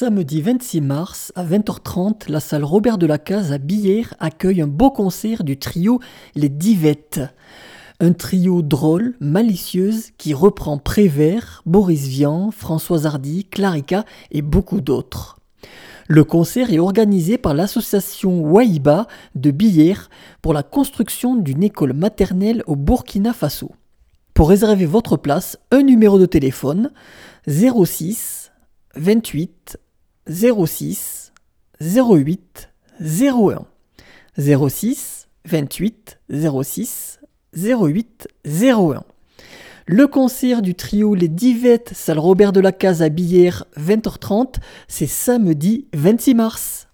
samedi 26 mars à 20h30, la salle Robert Delacaze à Billère accueille un beau concert du trio Les Divettes. Un trio drôle, malicieuse, qui reprend Prévert, Boris Vian, Françoise Hardy, Clarica et beaucoup d'autres. Le concert est organisé par l'association Waïba de Billère pour la construction d'une école maternelle au Burkina Faso. Pour réserver votre place, un numéro de téléphone 06 28 06 08 01 06 28 06 08 01. Le concert du trio Les Divettes, salle Robert Delacaze à Billère, 20h30, c'est samedi 26 mars.